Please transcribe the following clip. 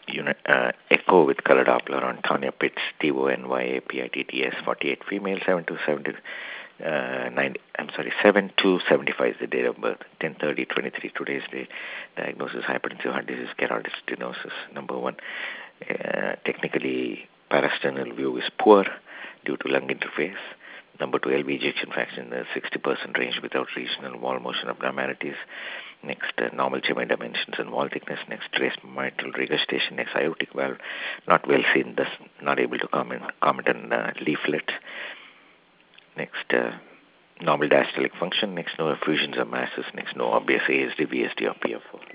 Echo with color Doppler on Tanya Pitts, TONYAPITTS, 48, female, 7270, 7275 is the date of birth, 10/30/23, today's date. Diagnosis, hypertensive heart disease, carotid stenosis. Number one, technically parasternal view is poor due to lung interface. Number two, LV ejection fraction in the 60% range without regional wall motion abnormalities. Next, normal Chimay dimensions and wall thickness. Next, trace mitral regurgitation. Next, aortic valve not well seen, thus not able to comment on leaflet. Next, normal diastolic function. Next, no effusions or masses. Next, no obvious ASD, VSD or PFO.